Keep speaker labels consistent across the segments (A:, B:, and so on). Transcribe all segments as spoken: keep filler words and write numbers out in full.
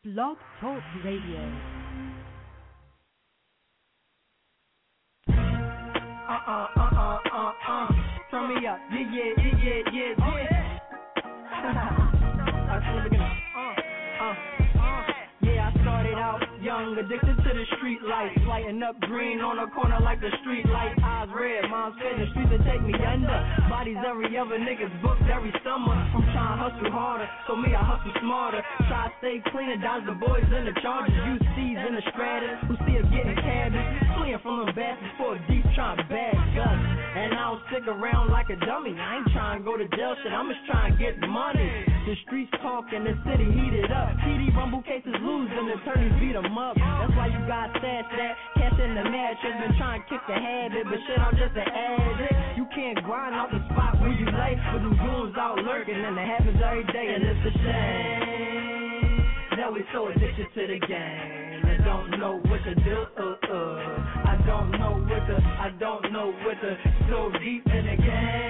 A: Blog Talk Radio.
B: Uh-uh, uh-uh, uh-uh. Turn me up. Yeah, yeah, yeah, yeah, yeah, yeah. Oh, yeah. Alright, from the beginning. Uh, uh, uh. Yeah, I started out young, addicted to the street lights. Lighting up green on the corner like the street light. Eyes red, mom's fed the streets to take me under. Bodies every other nigga's booked every summer. I'm trying to hustle harder, so me I hustle smarter. Try to stay clean and dodge the boys in the charges. You C's in the stratus, who see us getting cabbage. Fleeing from them bastards for a deep trying to bag us. And I don't stick around like a dummy. I ain't trying to go to jail shit, I'm just trying to get money. The streets talk and the city heated up. T D rumble cases lose and the attorneys beat them up. That's why you got stash that cash in the mattress. Been trying to kick the habit, but shit, I'm just an addict. You can't grind out the spot where you lay, but them goons out lurking and it happens every day. And it's a shame that we so addicted to the game and don't know what to do. Uh, uh. I don't know what to, I don't know what to. So deep in the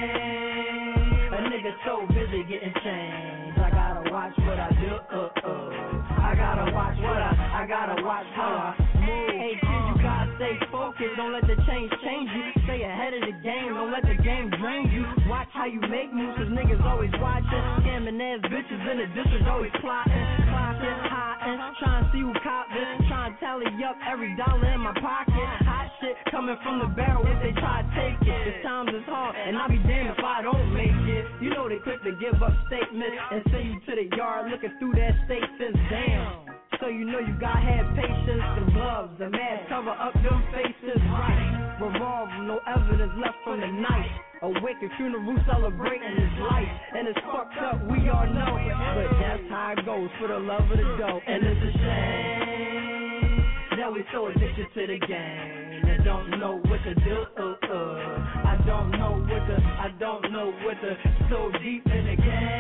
B: game, a nigga so busy getting changed. I gotta watch what I do. Uh, uh. I gotta watch what I, I gotta watch how I move. Hey kid, you gotta stay focused. Don't let the change change you. Stay ahead of the game. Don't let the game drain you. Watch how you make moves, cause niggas always watching. Scamming ass bitches in the district always plotting. Plotting, hiding, trying to see who cop this. Trying to tally up every dollar in my pocket. Hot shit coming from the barrel if they try to take it. Cause times is hard, and I'll be damned if I don't make it. You know they quick to give up statements and send you to the yard looking through that state since damn. So you know you gotta have patience, the gloves, the mask, cover up them faces, right? Revolve, no evidence left from the night. Awake at funeral celebrating his life. And it's fucked up, we all know. But that's how it goes for the love of the dough. And it's a shame that we so addicted to the game and don't know what to do. Uh, uh. I don't know what to, I don't know what to. So deep in the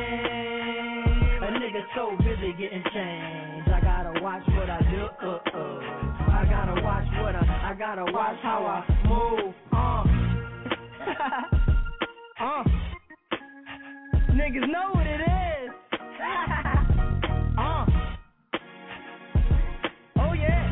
B: game, a nigga so busy getting changed. I gotta watch what I do. Uh, uh. I gotta watch what I, I gotta watch how I move. Uh. uh. Niggas know what it is. uh. Oh yeah.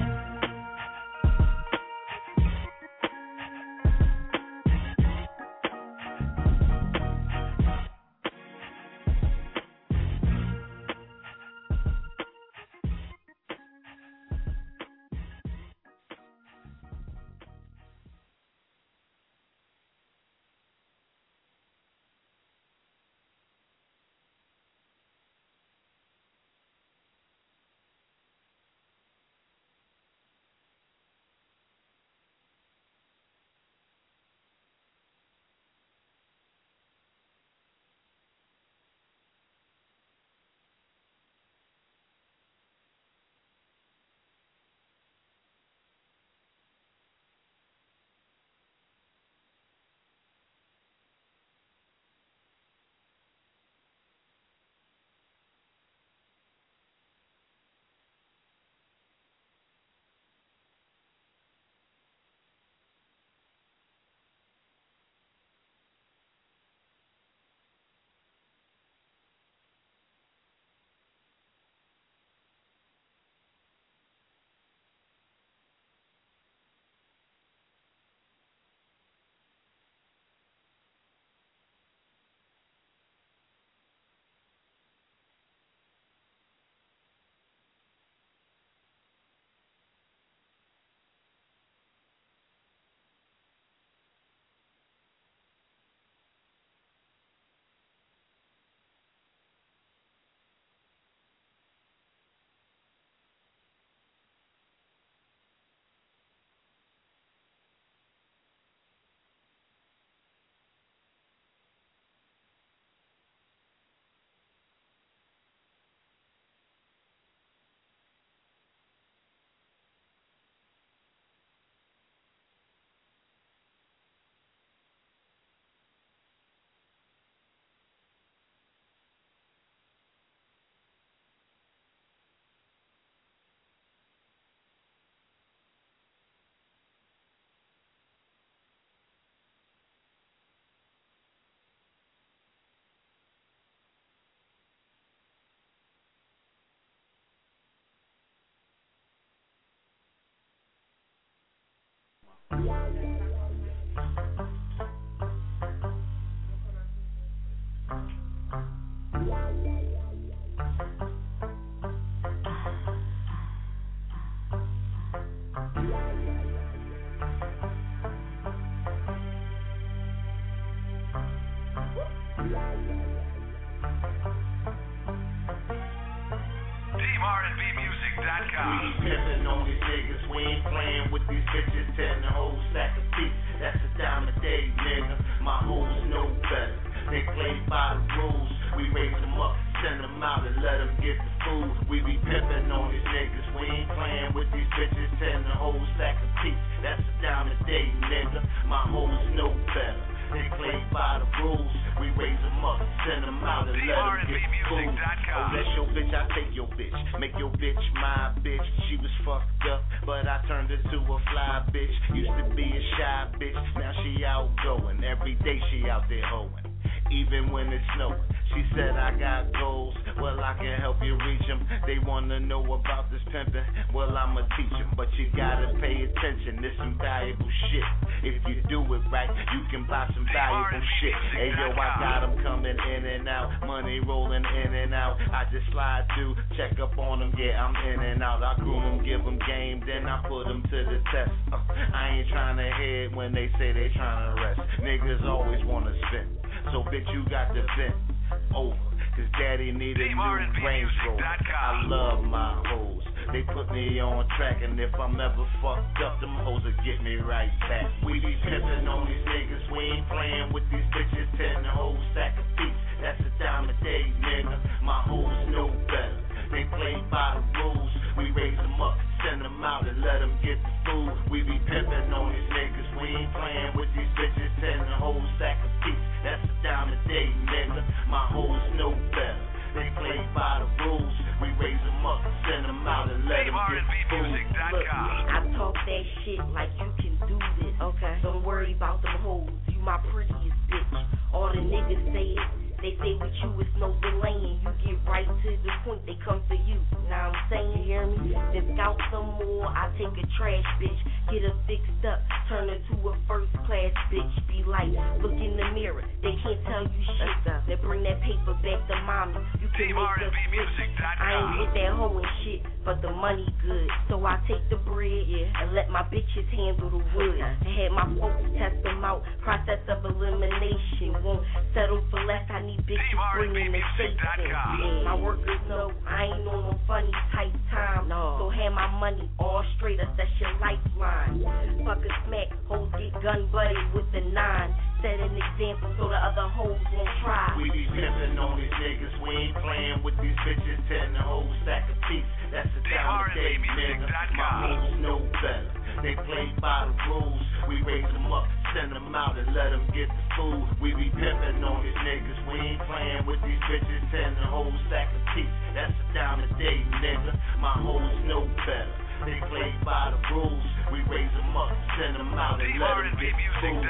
A: Team R and B Music dot com.
C: We be pimpin' on these niggas, we ain't playin' with these bitches, telling the whole stack of beats. That's a dime a day, nigga. My hoes know better. They play by the rules. We raise them up, send them out, and let them get the food. We be pimpin' on these niggas, we ain't playin' with these bitches, telling the whole stack of beats. That's a dime a day, nigga. My hoes know better. They play by the rules. We raise them up, send them out, and let them get the food. Oh, that's your bitch, I take your bitch. Make your bitch my bitch. She was fucked up, but I turned her to a fly bitch. Used to be a shy bitch, now she outgoing. Every day she out there hoeing, even when it's snowing. She said I got goals, well I can help you reach them. They wanna know about this pimpin', well I'ma teach them. But you gotta pay attention, this some valuable shit. If you do it right, you can buy some valuable shit. Hey yo, I got them coming in and out, money rolling in and out. I just slide through, check up on them, yeah I'm in and out. I groom them, give them game, then I put them to the test. uh, I ain't trying to head when they say they trying to rest. Niggas always wanna spin, so bitch you got to vent over, cause daddy need a new Range Rover. I love my hoes, they put me on track, and if I'm ever fucked up, them hoes will get me right back. We be pimpin' on these niggas, we ain't playin' with these bitches, telling the whole stack of beats. That's a dime a day, nigga. My hoes know better. They play by the rules. We raise them up, send them out, and let them get the food. We be pimpin' on these niggas, we ain't playin' with these bitches, telling the whole stack of beats. That's a dime a day, nigga. My hoes know better. They play by the rules. We raise them up, send them out, and let them get the food.
D: Look, I talk that shit like you can do this. Okay. Don't worry about them hoes. You my prettiest bitch. All the niggas say it. They say with you it's no delaying. You get right to the point, they come for you. Now I'm saying, you hear me? Then scout some more, I take a trash bitch, get her fixed up, turn her to a first class bitch. Be like, look in the mirror, they can't tell you shit. They bring that paper back to mommy. You can make the switch. I ain't with that hoe and shit, but the money good. So I take the bread, yeah, and let my bitches handle the wood. I had my folks test them out, process of elimination. Won't settle for less, I need bitches bringing the shake in. Yeah. My workers know I ain't on no funny type time. No. So have my money all straight, us that's your lifeline. Fuck a smack, hoes get gun buddy with the nine. Set an example so the other hoes won't try.
C: We be pimpin' on these niggas, we ain't playin' with these bitches, telling the whole stack of beats. That's a down to day, nigga. My hoes know better. They play by the rules. We raise them up, send them out, and let them get the food. We be pimpin' on these niggas, we ain't playin' with these bitches, telling the whole stack of beats. That's a down to day, nigga. My hoes know better. They play by the rules. We raise them up, send them out, and let them get the food.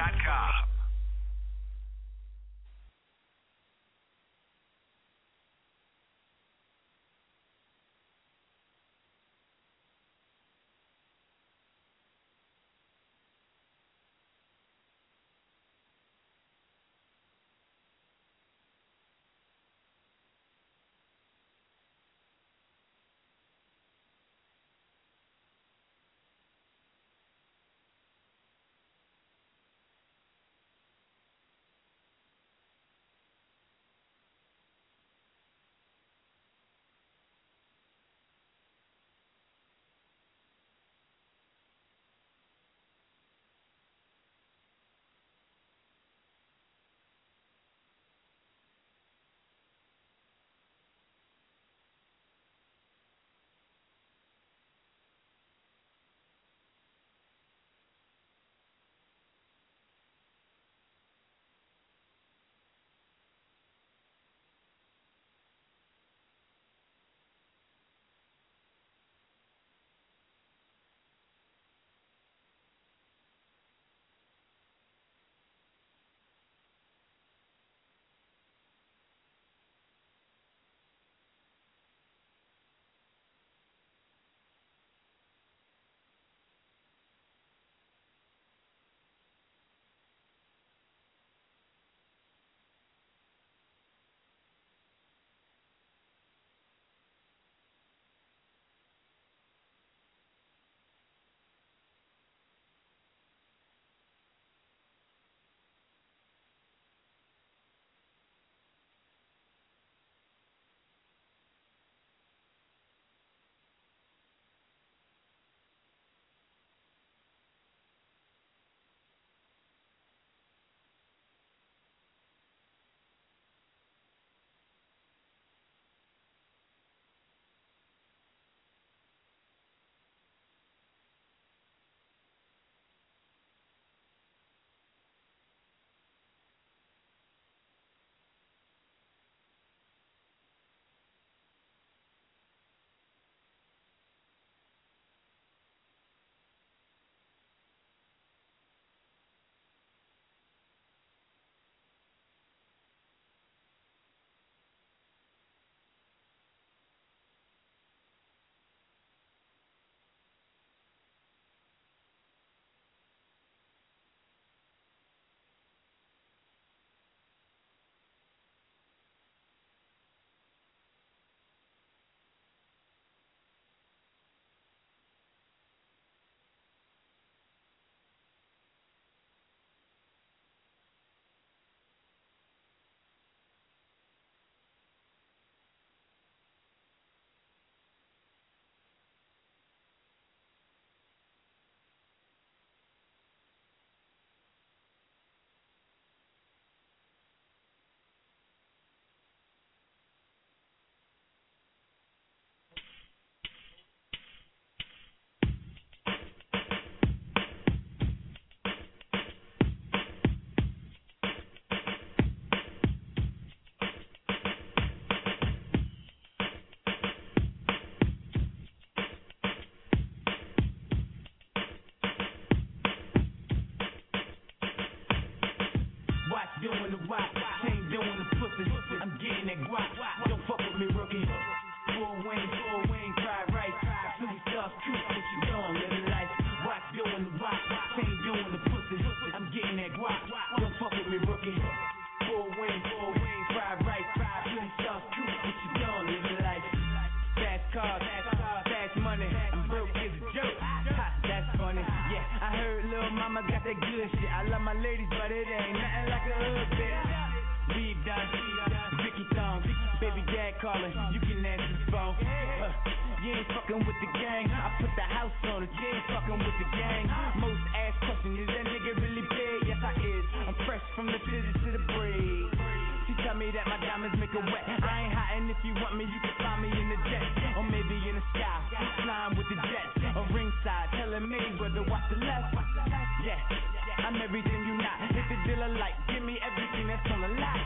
B: me, rookie. Full wing, full wing, fried rice, fried chili sauce, truth, what you doing, living life. Fast cars, fast cars, fast money, I'm broke as a joke. Ha, that's funny, yeah, I heard Lil' Mama got that good shit. I love my ladies, but it ain't nothing like a hood bitch. We've done, Vicky Thong, baby dad calling, you can answer the phone. Uh, you ain't fucking with the gang, I put the house on it, you ain't fucking with the gang. Most asked question, is that nigga really big? Yes I is, I'm fresh from the scissors to the braid. She tell me that my diamonds make her wet. I ain't hiding, if you want me, you can find me in the jet, or maybe in the sky, flying with the jets, or ringside, telling me whether watch the left. Yeah, I'm everything you not. Hit the dealer like, give me everything that's on the lot.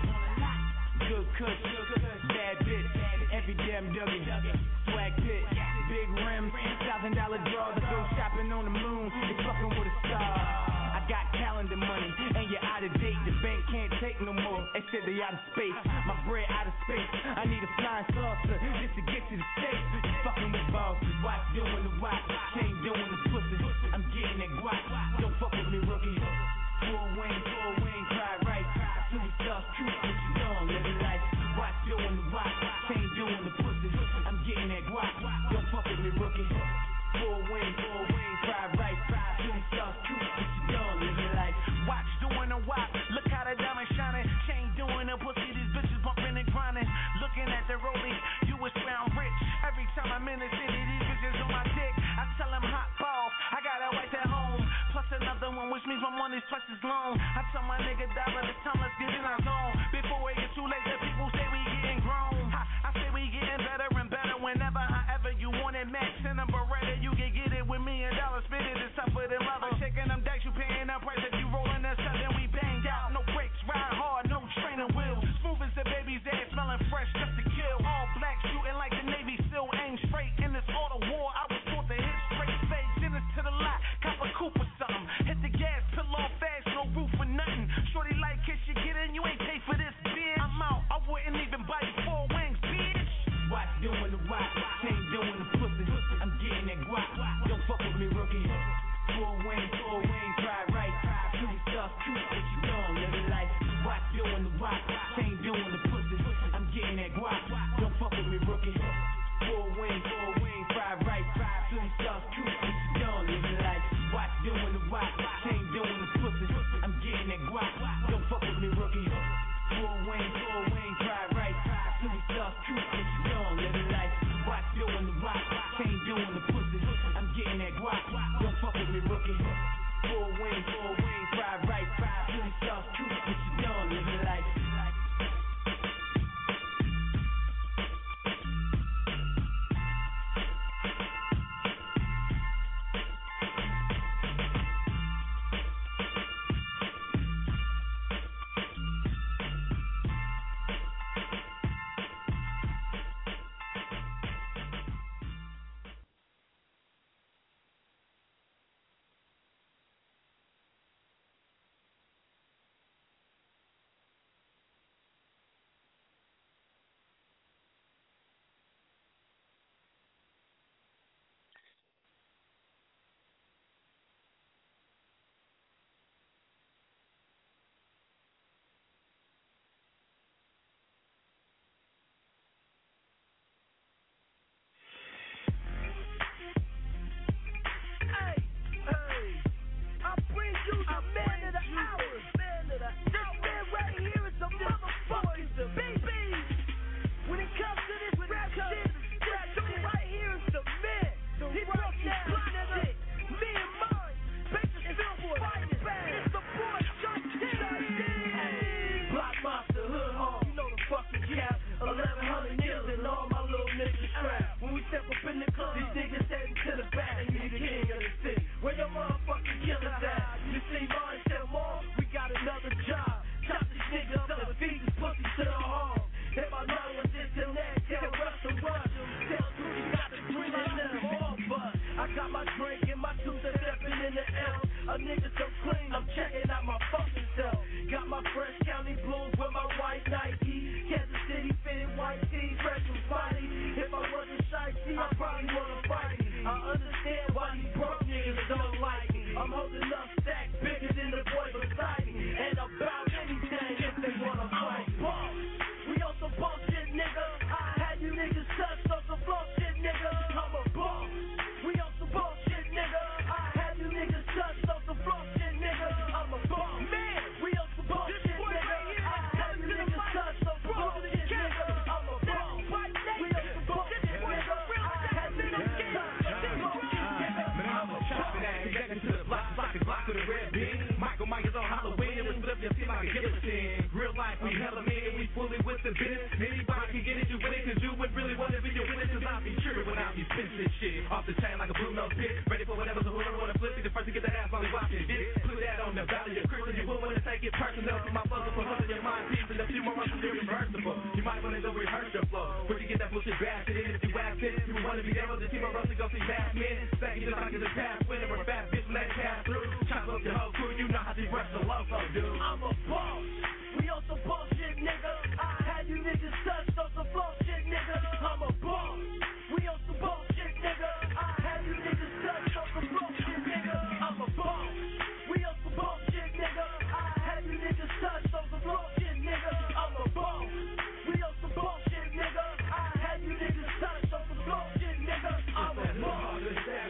B: Good kush, bad bitch, every damn Dougie, swag pit, big rims, thousand dollar drawers. I go shopping on the moon, it's fucking with a star. I got calendar money, and you're out of date. The bank can't take no more. They said they out of space. My bread out of space. I need a flying saucer just to get to the States. You fucking with bosses, watch doing the watch, chain doing the pussy. I'm getting that guap. Don't fuck with me, rookie. Full wing, full wing, fried rice, chili sauce, truth, what you doing, living life. Watch doing the watch, chain doing the pussy. I'm getting that guap. Don't fuck with me, rookie. Full wing, full wing, fried rice, chili sauce, truth, what you doing, living life.
E: Watch doing the wop, look how the diamond shining. Chain doing the pussy, these bitches bumping and grinding. Looking at the rollie, you was found rich. Every time I'm in the city, these bitches on my dick. I tell them hot balls, I got a wife at home. Plus another one, which means my money's twice as long. I tell my nigga dollar, this time let's get in our zone. Before it gets too late, the people say we getting grown. Ha, I say we getting better and better whenever, however you want it. Max and a Beretta, you can get it with me and dollars. Spit it, it's tougher than leather. Shaking them dice, you paying that price. If you rolling that stuff, then we banged out. No brakes, ride hard, no training wheels. Smooth as the baby's ass, smelling fresh just to kill. All black, shooting like the Navy SEAL, aim straight. In this auto war, I was taught to hit straight face. Then it's to the lot, cop a coupe or something. Hit the gas, pill off fast, no roof for nothing. Shorty like kiss, you get in, you ain't pay for this, bitch. I'm out, I wouldn't even buy you four wings, bitch.
B: Watch doing the watch, chain doing the pussy. I'm getting that guap. Don't fuck with me, rookie. Full wing, full wing, fried rice, chili sauce, truth, what you doing, living life. Watch doing the watch, chain doing the pussy. I'm getting that guap. Don't fuck with me, rookie. Full wing, full wing, fried rice, chili sauce, truth, what you doing, living life. Watch doing the watch, chain doing the pussy. I'm getting that guap. Don't fuck with me, rookie. Full wing, full wing, fried rice, chili sauce, truth, what you doing, living life. Watch doing the watch, chain doing the pussy. I'm getting that guap. Don't fuck with me, rookie. Full wing, full wing, fried rice, chili sauce, truth, what you doing, living life.
F: I'm holding up stacks bigger than the boy beside me, and about any spits this shit. Off the chain like a blue nose bitch. Ready for whatever, so whoever wanna flip, be the first to get that ass while we watching this. Put that on the valley of Christian. You will wanna take it personal. For my fucker, for hundred your mind peace. And if you want to be reversible, you might wanna go rehearse your flow. Where'd you get that bullshit bastard in? If you ask it, you wanna be there with the team of Russell, go see last minute. Second, just like it's a pass winner or fast bitch, let it pass through. Chop up your whole crew, you know how to rush the loco, dude.
G: I'm a boss. We on some bullshit, nigga. I had you niggas touched on some flow shit, nigga. I'm a boss. We on some bullshit, nigga. I had you niggas touched on some flow shit, nigga. I'm a boss. We on some bullshit, nigga. I had you niggas touched on some flow shit, nigga. I'm a boss. We on some bullshit, nigga. I had you niggas touched on some flow shit, nigga. I'm a boss.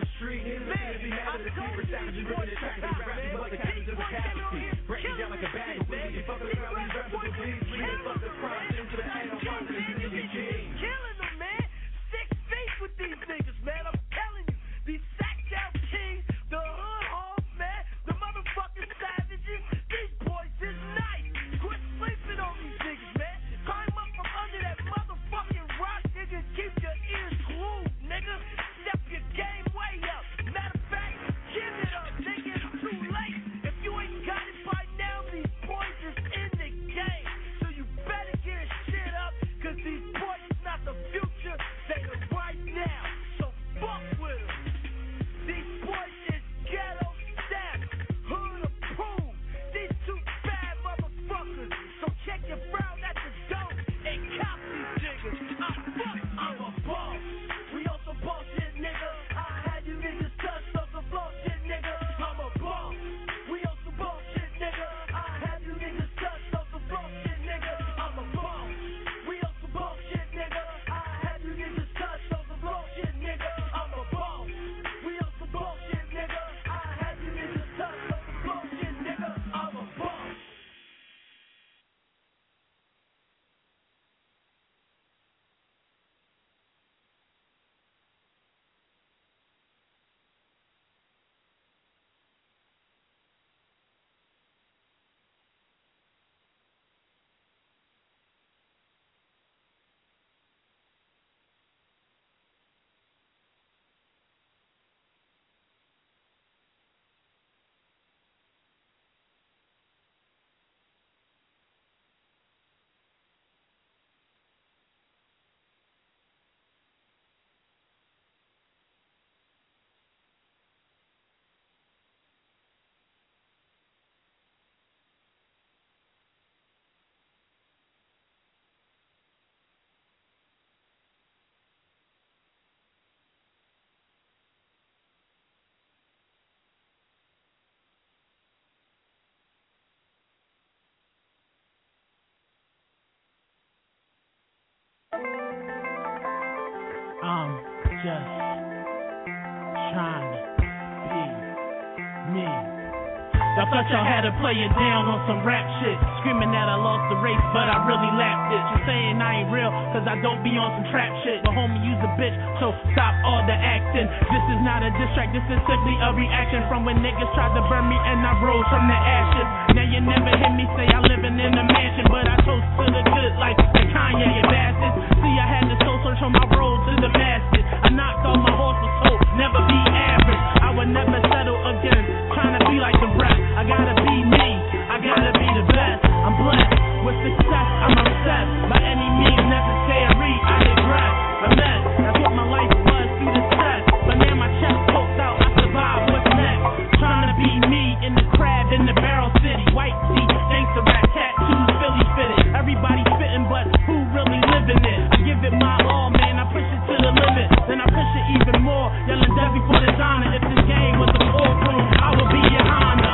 G: Man, I told you these boys are top, man. These boys came out here
F: breaking down like a bag of weed. You fucking around with these rappers with weed. We ain't fucking crime into the chain. I'm watching this nigga king.
G: Killing them, man. Six feet with these niggas, man. I'm telling you. These sacked out kings, the hood hogs, man. The motherfucking savages. These boys is nice. Quit sleeping on these niggas, man. Climb up from under that motherfucking rock, nigga. Keep your ears glued, nigga. Step your game way up. Matter of fact, give it up, nigga. It's too late. If you ain't got it by now, these boys is in the game. So you better get shit up, cause these boys is not the future, they are right now. So fuck with them. These boys is ghetto staff, hood approved. These two bad motherfuckers. So check your frown at the door and cop these niggas. I'm fuck, I'm a boss. We on some bullshit, nigga. I had you niggas touched on some bullshit, nigga. I'm a boss. We on some bullshit, nigga. I had you niggas touched on some bullshit, nigga. I'm a boss. We on some bullshit, nigga. I had you niggas touched on some bullshit, nigga. I'm a boss. We on some bullshit, nigga. I had you niggas touched on some bullshit, nigga. I'm a boss.
H: I'm just trying to be me. I thought y'all had to play it down on some rap shit. Screaming that I lost the race, but I really lapped it. You saying I ain't real, cause I don't be on some trap shit. But homie, you's a bitch, so stop all the acting. This is not a diss track, this is simply a reaction from when niggas tried to burn me and I rose from the ashes. Now you never hear me say I living in a mansion, but I toast to the good life like Kanye and bastards. See, I had to soul search on my road to the masses. I knocked all my horse with hope, never be average. I would never settle again, trying to be like the rest. I gotta be me, I gotta be the best. I'm blessed with success, I'm obsessed. By any means necessary, I digress. A mess, that's what my life was through the stress. But now my chest poked out, I survived, what's next? Trying to be me in the crab in the barrel city. White tee, gangsta rap, tattoos, Philly fitted. Everybody spitting, but who really living it? I give it my all, man, I push it to the limit. Then I push it even more, yelling Debbie for the honor. If this game was a courtroom, I would be your honor.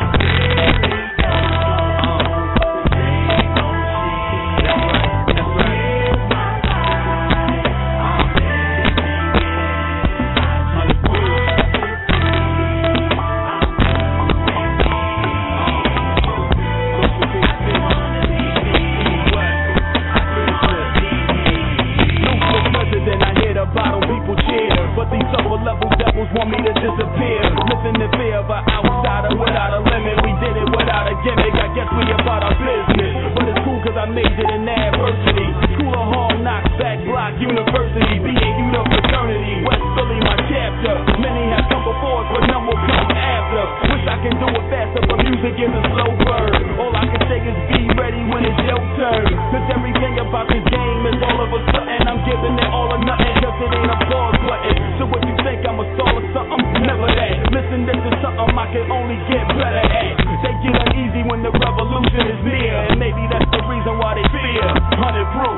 H: Want me to disappear, living in fear of an outsider without a limit. We did it without a gimmick, I guess we about our business. But it's cool cause I made it in adversity.
I: School of hard knocks, back block, university, B A U the fraternity, West Philly, my chapter. Many have come before us, but none will come after. Wish I can do it faster, but music is a slow bird. All I can say is be ready when it's your turn. Cause everything about this game is all of a sudden I'm giving it all or nothing, cause it ain't a pause button. So what you think I'm a star or something? Never that. Listen, this is something I can only get better at. They get uneasy when the revolution is near, and maybe that's the reason why they fear. Hundred proof.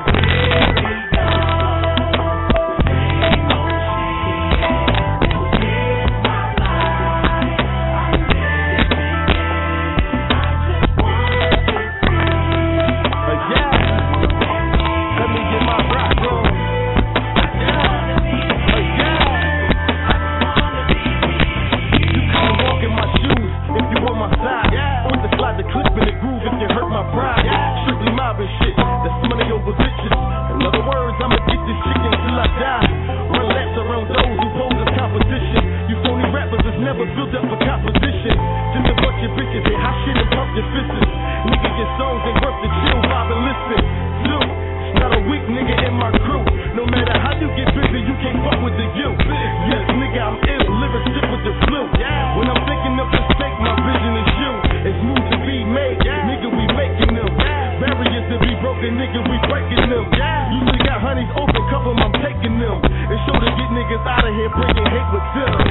I: Open, couple I'm taking them. And show to get niggas out of here, bringing hate with them.